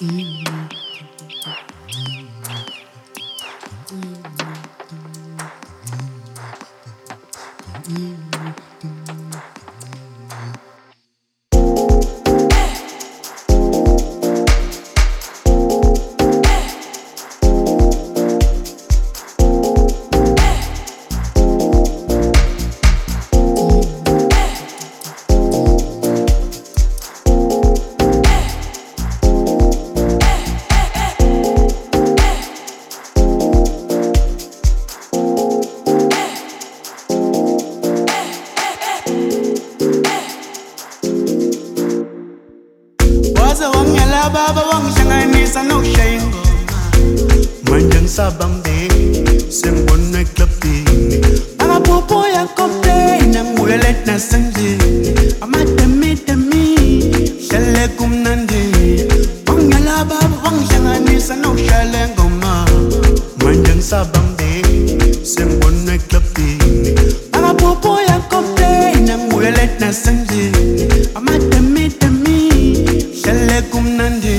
Baba wangihlanganisa nokushengo manje ngisabambe sengibona eklabini akaphupho yakomplain angibuye late nasendlini amademidemi hlele kumnandi wangihla baba wangihlanganisa nokushaya ngoma manje ngisabambe sengibona eklabini akaphupho yakomplain angibuye late nasendlini amademidemi hlele kumnandi.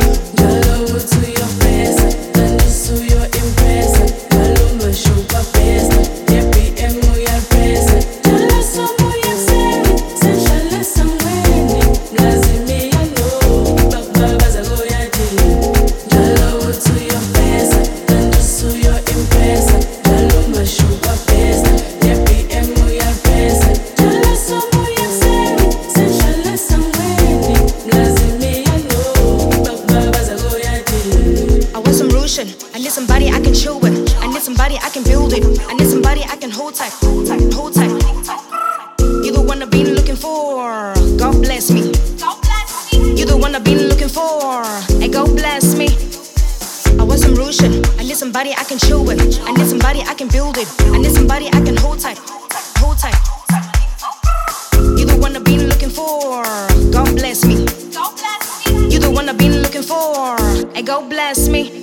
I need somebody I can chill with. I need somebody I can build it. I need somebody I can hold tight, hold tight, hold tight. You the one I've been looking for. God bless me. You the one I've been looking for. And God bless me. I want some real shit. I need somebody I can chill with. I need somebody I can build it. I need somebody I can hold tight, hold tight. You the one I've been looking for. God bless me. You the one I've been looking for. And God bless me.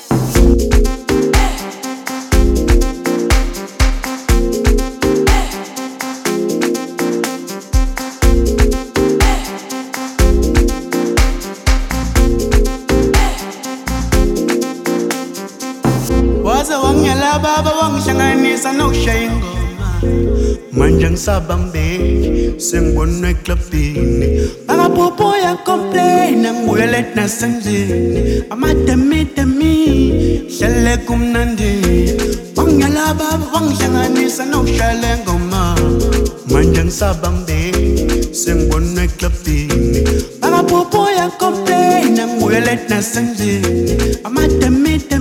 Waze wangihla baba wangihlanganisa nokushaya ingoma manje ngisabambe sengibona eklabini akaphupho yakomplain angibuye late nasendlini amademidemi hlele kumnandi wangihla baba wangihlanganisa nokushaya ngoma manje ngisabambe sengibona eklabini akaphupho yakomplain angibuye late nasendlini amademidemi